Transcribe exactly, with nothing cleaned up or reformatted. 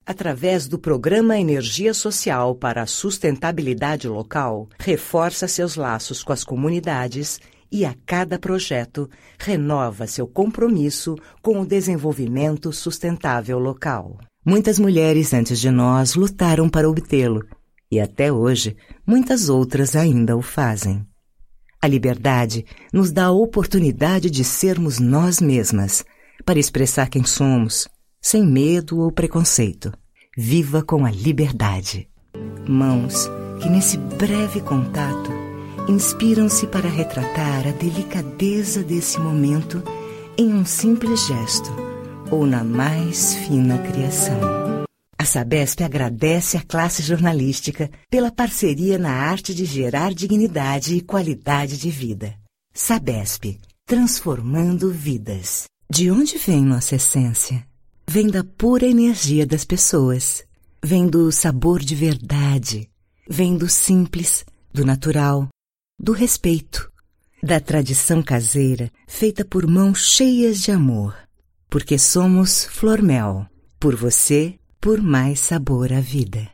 Através do Programa Energia Social para a Sustentabilidade Local, reforça seus laços com as comunidades e, a cada projeto, renova seu compromisso com o desenvolvimento sustentável local. Muitas mulheres antes de nós lutaram para obtê-lo, e até hoje, muitas outras ainda o fazem. A liberdade nos dá a oportunidade de sermos nós mesmas, para expressar quem somos, sem medo ou preconceito. Viva com a liberdade. Mãos que nesse breve contato inspiram-se para retratar a delicadeza desse momento em um simples gesto ou na mais fina criação. A Sabesp agradece à classe jornalística pela parceria na arte de gerar dignidade e qualidade de vida. Sabesp, transformando vidas. De onde vem nossa essência? Vem da pura energia das pessoas. Vem do sabor de verdade. Vem do simples, do natural, do respeito, da tradição caseira feita por mãos cheias de amor. Porque somos Flormel. Por você, por mais sabor à vida.